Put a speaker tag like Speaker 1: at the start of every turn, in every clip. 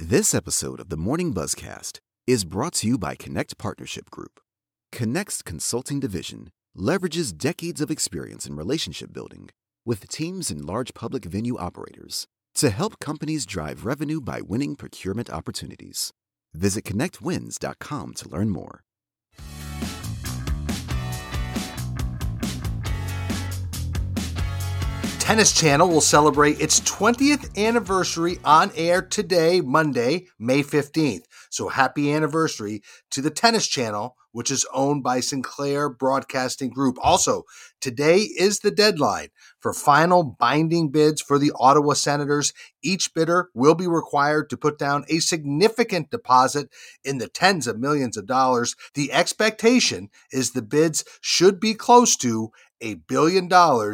Speaker 1: This episode of the Morning Buzzcast is brought to you by Connect Partnership Group. Connect's consulting division leverages decades of experience in relationship building with teams and large public venue operators to help companies drive revenue by winning procurement opportunities. Visit connectwins.com to learn more.
Speaker 2: Tennis Channel will celebrate its 20th anniversary on air today, Monday, May 15th. So happy anniversary to the Tennis Channel, which is owned by Sinclair Broadcasting Group. Also, today is the deadline for final binding bids for the Ottawa Senators. Each bidder will be required to put down a significant deposit in the tens of millions of dollars. The expectation is the bids should be close to $1 billion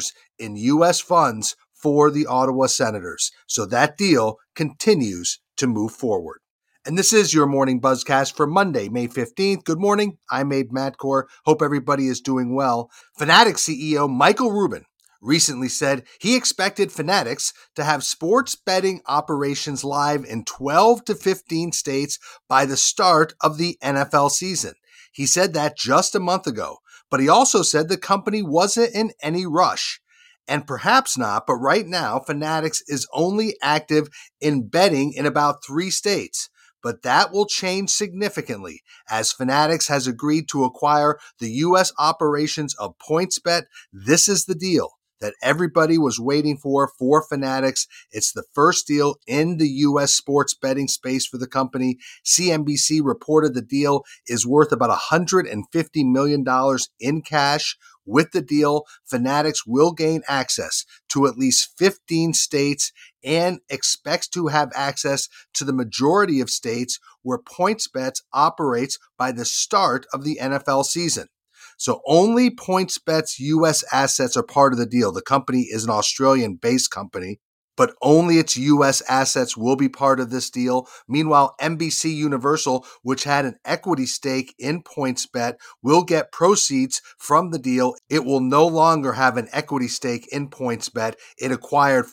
Speaker 2: in U.S. funds for the Ottawa Senators. So that deal continues to move forward. And this is your Morning Buzzcast for Monday, May 15th. Good morning. I'm Abe Matcore. Hope everybody is doing well. Fanatics CEO Michael Rubin recently said he expected Fanatics to have sports betting operations live in 12 to 15 states by the start of the NFL season. He said that just a month ago, but he also said the company wasn't in any rush. And perhaps not, but right now, Fanatics is only active in betting in about 3 states. But that will change significantly as Fanatics has agreed to acquire the U.S. operations of PointsBet. This is the deal that everybody was waiting for Fanatics. It's the first deal in the U.S. sports betting space for the company. CNBC reported the deal is worth about $150 million in cash. With the deal, Fanatics will gain access to at least 15 states and expects to have access to the majority of states where PointsBet operates by the start of the NFL season. So only PointsBet's U.S. assets are part of the deal. The company is an Australian-based company, but only its U.S. assets will be part of this deal. Meanwhile, NBC Universal, which had an equity stake in PointsBet, will get proceeds from the deal. It will no longer have an equity stake in PointsBet. It acquired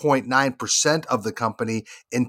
Speaker 2: 4.9% of the company in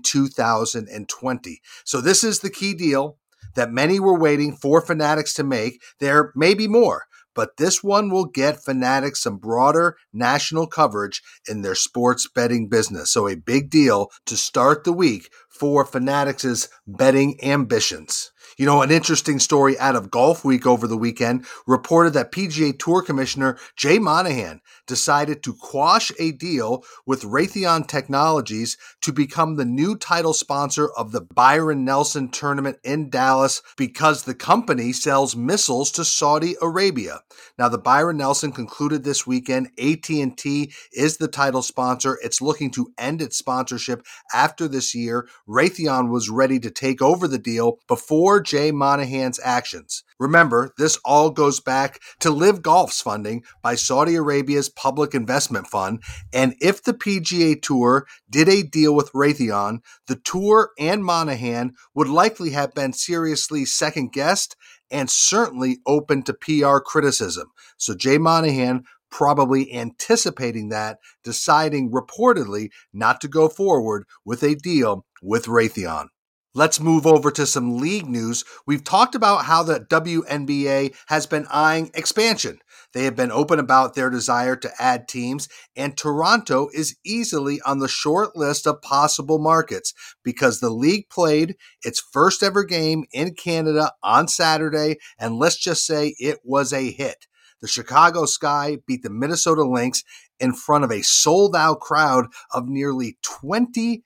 Speaker 2: 2020. So this is the key deal that many were waiting for Fanatics to make. There may be more, but this one will get Fanatics some broader national coverage in their sports betting business. So a big deal to start the week for Fanatics' betting ambitions. You know, an interesting story out of Golf Week over the weekend reported that PGA Tour Commissioner Jay Monahan decided to quash a deal with Raytheon Technologies to become the new title sponsor of the Byron Nelson tournament in Dallas because the company sells missiles to Saudi Arabia. Now, the Byron Nelson concluded this weekend. AT&T is the title sponsor. It's looking to end its sponsorship after this year. Raytheon was ready to take over the deal before Jay Monahan's actions. Remember, this all goes back to Live Golf's funding by Saudi Arabia's Public Investment Fund, and if the PGA Tour did a deal with Raytheon, the Tour and Monahan would likely have been seriously second-guessed and certainly open to PR criticism. So Jay Monahan, probably anticipating that, deciding reportedly not to go forward with a deal with Raytheon. Let's move over to some league news. We've talked about how the WNBA has been eyeing expansion. They have been open about their desire to add teams, and Toronto is easily on the short list of possible markets because the league played its first ever game in Canada on Saturday, and let's just say it was a hit. The Chicago Sky beat the Minnesota Lynx in front of a sold-out crowd of nearly 20,000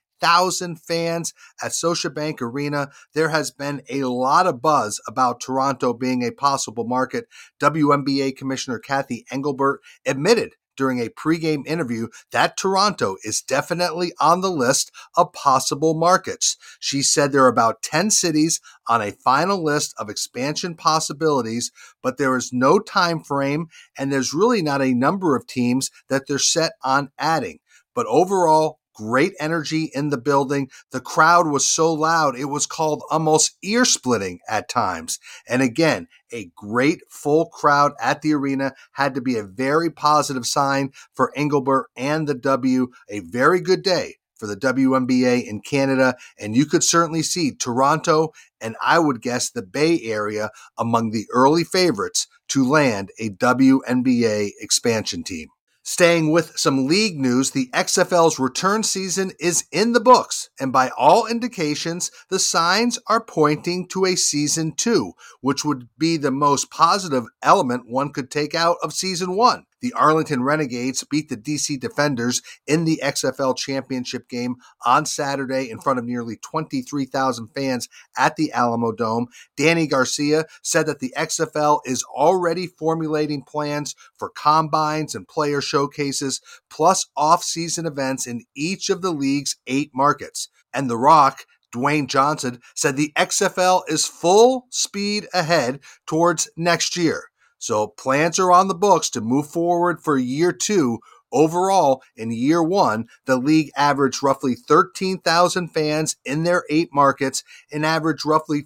Speaker 2: fans at Scotiabank Arena. There has been a lot of buzz about Toronto being a possible market. WNBA Commissioner Cathy Engelbert admitted during a pregame interview that Toronto is definitely on the list of possible markets. She said there are about 10 cities on a final list of expansion possibilities, but there is no time frame and there's really not a number of teams that they're set on adding. But overall, great energy in the building. The crowd was so loud, it was called almost ear-splitting at times. And again, a great full crowd at the arena had to be a very positive sign for Engelbert and the W. A very good day for the WNBA in Canada, and you could certainly see Toronto and I would guess the Bay Area among the early favorites to land a WNBA expansion team. Staying with some league news, the XFL's return season is in the books, and by all indications, the signs are pointing to a season 2, which would be the most positive element one could take out of season 1. The Arlington Renegades beat the DC Defenders in the XFL championship game on Saturday in front of nearly 23,000 fans at the Alamo Dome. Danny Garcia said that the XFL is already formulating plans for combines and player showcases, plus off-season events in each of the league's 8 markets. And The Rock, Dwayne Johnson, said the XFL is full speed ahead towards next year. So plans are on the books to move forward for year 2. Overall, in year 1, the league averaged roughly 13,000 fans in their 8 markets and averaged roughly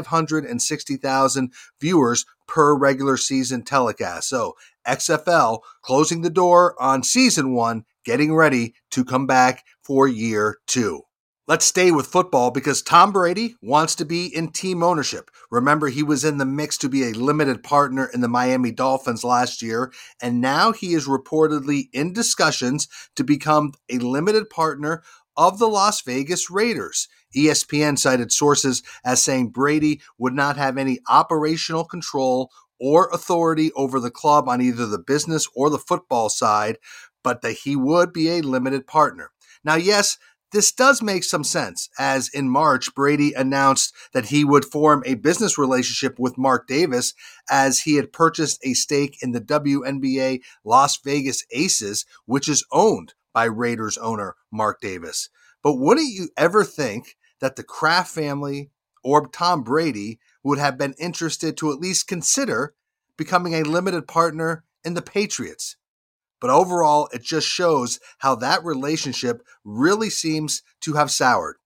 Speaker 2: 560,000 viewers per regular season telecast. So XFL closing the door on season 1, getting ready to come back for year 2. Let's stay with football because Tom Brady wants to be in team ownership. Remember, he was in the mix to be a limited partner in the Miami Dolphins last year, and now he is reportedly in discussions to become a limited partner of the Las Vegas Raiders. ESPN cited sources as saying Brady would not have any operational control or authority over the club on either the business or the football side, but that he would be a limited partner. Now, yes, this does make some sense, as in March, Brady announced that he would form a business relationship with Mark Davis as he had purchased a stake in the WNBA Las Vegas Aces, which is owned by Raiders owner Mark Davis. But wouldn't you ever think that the Kraft family or Tom Brady would have been interested to at least consider becoming a limited partner in the Patriots? But overall, it just shows how that relationship really seems to have soured.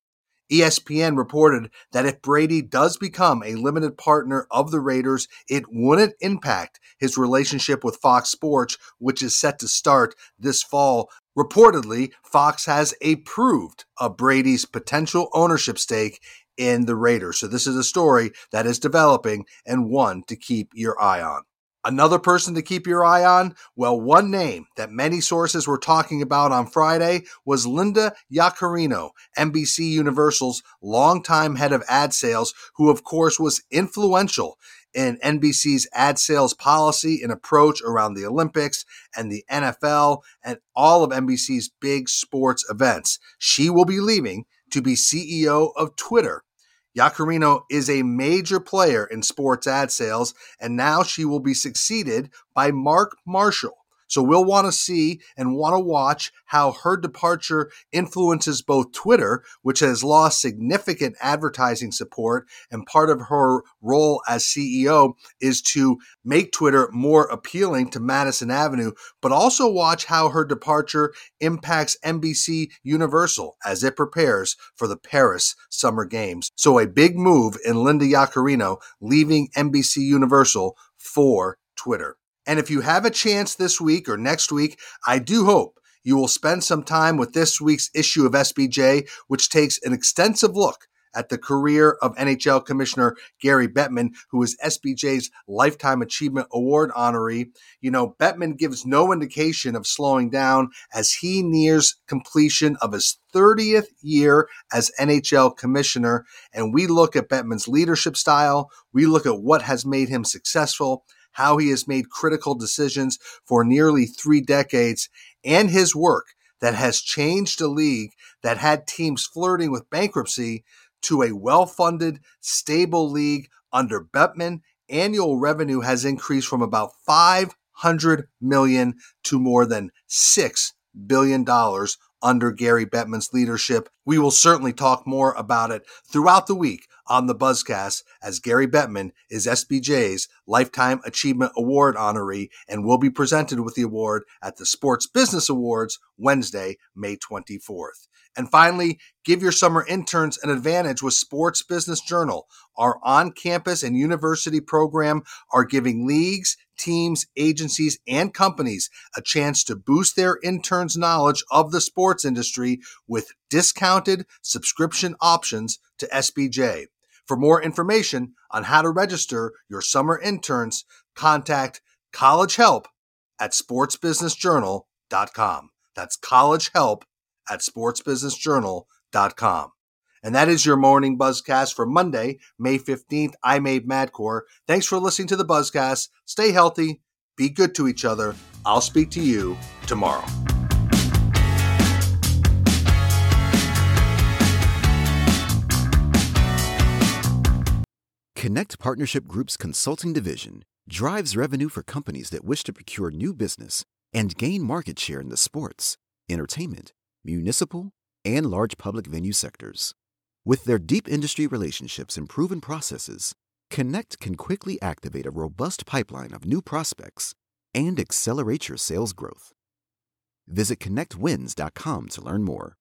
Speaker 2: ESPN reported that if Brady does become a limited partner of the Raiders, it wouldn't impact his relationship with Fox Sports, which is set to start this fall. Reportedly, Fox has approved of Brady's potential ownership stake in the Raiders. So this is a story that is developing and one to keep your eye on. Another person to keep your eye on? Well, one name that many sources were talking about on Friday was Linda Yaccarino, NBC Universal's longtime head of ad sales, who of course was influential in NBC's ad sales policy and approach around the Olympics and the NFL and all of NBC's big sports events. She will be leaving to be CEO of Twitter. Yaccarino is a major player in sports ad sales, and now she will be succeeded by Mark Marshall. So we'll want to see and want to watch how her departure influences both Twitter, which has lost significant advertising support, and part of her role as CEO is to make Twitter more appealing to Madison Avenue, but also watch how her departure impacts NBC Universal as it prepares for the Paris Summer Games. So a big move in Linda Yaccarino leaving NBC Universal for Twitter. And if you have a chance this week or next week, I do hope you will spend some time with this week's issue of SBJ, which takes an extensive look at the career of NHL Commissioner Gary Bettman, who is SBJ's Lifetime Achievement Award honoree. You know, Bettman gives no indication of slowing down as he nears completion of his 30th year as NHL Commissioner. And we look at Bettman's leadership style. We look at what has made him successful, how he has made critical decisions for nearly 3 decades, and his work that has changed a league that had teams flirting with bankruptcy to a well-funded, stable league under Bettman. Annual revenue has increased from about $500 million to more than $6 billion under Gary Bettman's leadership. We will certainly talk more about it throughout the week on the Buzzcast, as Gary Bettman is SBJ's Lifetime Achievement Award honoree and will be presented with the award at the Sports Business Awards Wednesday, May 24th. And finally, give your summer interns an advantage with Sports Business Journal. Our on-campus and university program are giving leagues, teams, agencies, and companies a chance to boost their interns' knowledge of the sports industry with discounted subscription options to SBJ. For more information on how to register your summer interns, contact College Help at sportsbusinessjournal.com. That's College Help at sportsbusinessjournal.com. And that is your morning Buzzcast for Monday, May 15th. I'm Abe Madcore. Thanks for listening to the Buzzcast. Stay healthy. Be good to each other. I'll speak to you tomorrow.
Speaker 1: Connect Partnership Group's consulting division drives revenue for companies that wish to procure new business and gain market share in the sports, entertainment, municipal, and large public venue sectors. With their deep industry relationships and proven processes, Connect can quickly activate a robust pipeline of new prospects and accelerate your sales growth. Visit connectwins.com to learn more.